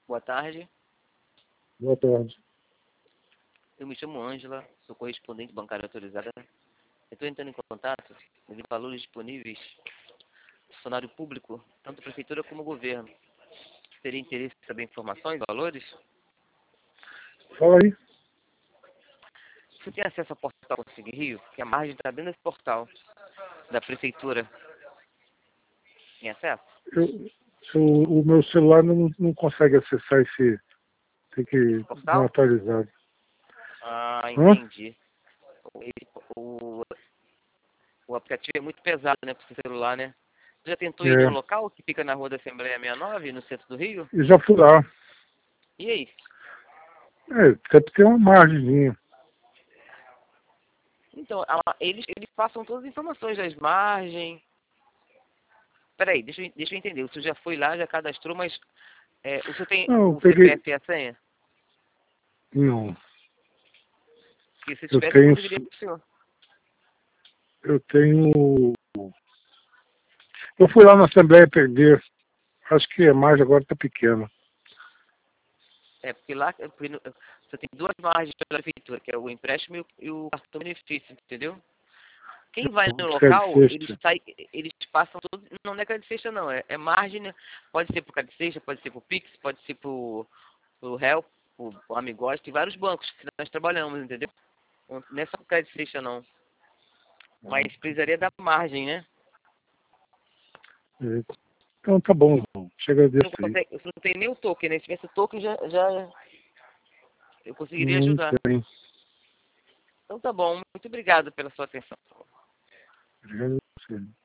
Boa tarde. Boa tarde. Eu me chamo Ângela, sou correspondente bancária autorizada. Eu estou entrando em contato devido a valores disponíveis do funcionário público, tanto prefeitura como governo. Teria interesse em saber informações, valores? Fala aí. Você tem acesso ao portal Consegui Rio? Porque a margem está dentro desse portal da prefeitura. Tem acesso? O meu celular não consegue acessar esse. Tem que dar uma Portal? atualizada. Ah, Hã? entendi. O, o aplicativo é muito pesado, né, para o celular, né? Você já tentou ir no É. local que fica na rua da Assembleia 69, no centro do Rio? E já fui lá. E aí? Até porque é uma margemzinha. Então, eles passam todas as informações das margens. Peraí, deixa eu entender. O senhor já foi lá, já cadastrou, mas o senhor tem Não, eu o peguei. CPF e a senha? Não. Porque se Eu tivesse, eu tenho. conseguiria para o senhor. Eu tenho. Eu fui lá na Assembleia perder. Acho que a margem agora está pequena. Porque lá você tem duas margens pela prefeitura, que é o empréstimo e o cartão benefício, entendeu? Quem vai no Série local, sexta. eles passam todos. Não é crédito sexta, não. É margem, né? Pode ser por crédito sexta, pode ser por Pix, pode ser por Help, por Amigos. Tem vários bancos que nós trabalhamos, entendeu? Não é só por crédito sexta, não. Mas precisaria da margem, né? Então tá bom, irmão. Te agradeço aí. Você não tem nem o token, né? Se tivesse o token, já eu conseguiria Não ajudar. tem. Então tá bom. Muito obrigado pela sua atenção. Obrigado a você.